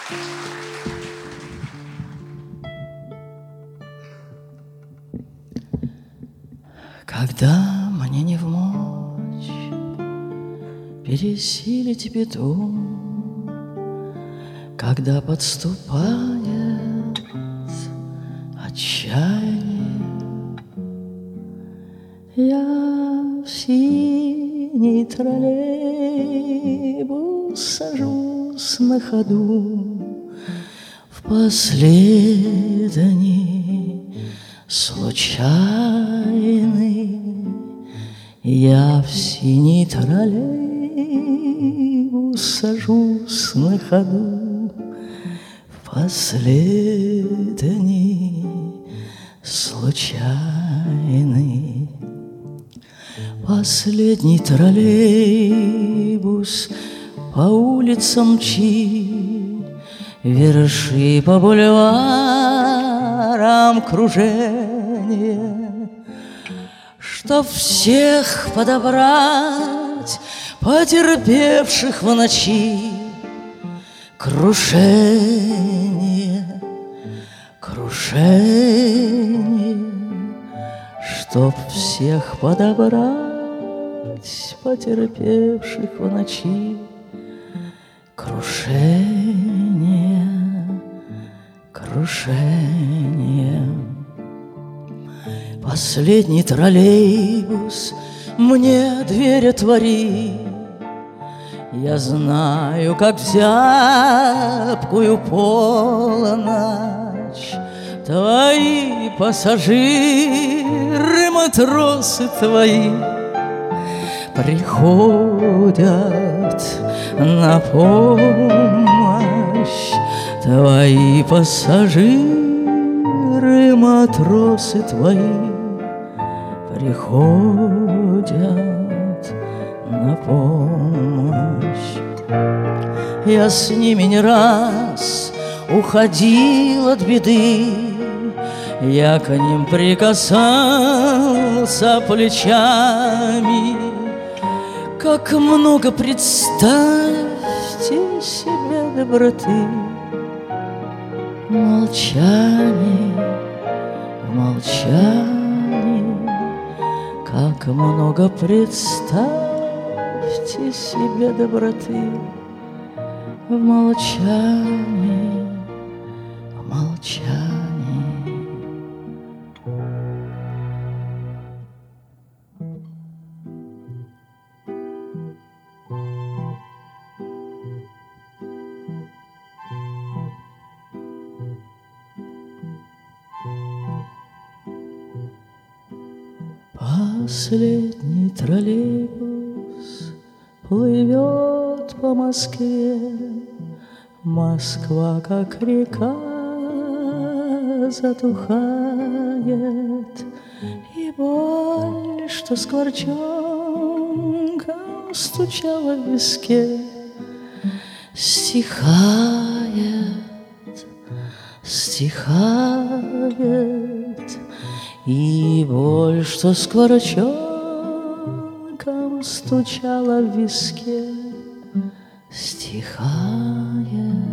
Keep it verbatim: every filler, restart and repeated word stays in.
Когда мне не вмочь пересилить беду, когда подступает отчаяние, я в синий троллейбус сажусь на ходу в последний случайный. Я в синий троллейбус сажусь на ходу в последний случайный. Последний троллейбус по улицам мчит, верши по бульварам кружение, чтоб всех подобрать, потерпевших в ночи крушение, крушение, чтоб всех подобрать, потерпевших в ночи крушение, крушение. Последний троллейбус мне дверь отвори, я знаю, как в зябкую полночь твои пассажиры, матросы твои приходят на помощь. Твои пассажиры, матросы твои приходят на помощь. Я с ними не раз уходил от беды, я к ним прикасался плечами. Как много, представьте себе, доброты в молчании, в молчании. Как много, представьте себе, доброты в молчании, в молчании. Последний троллейбус плывет по Москве. Москва, как река, затухает, и боль, что скворчонком стучала в виске, стихает, стихает. И боль, что скворчонком стучала в виске, стихает.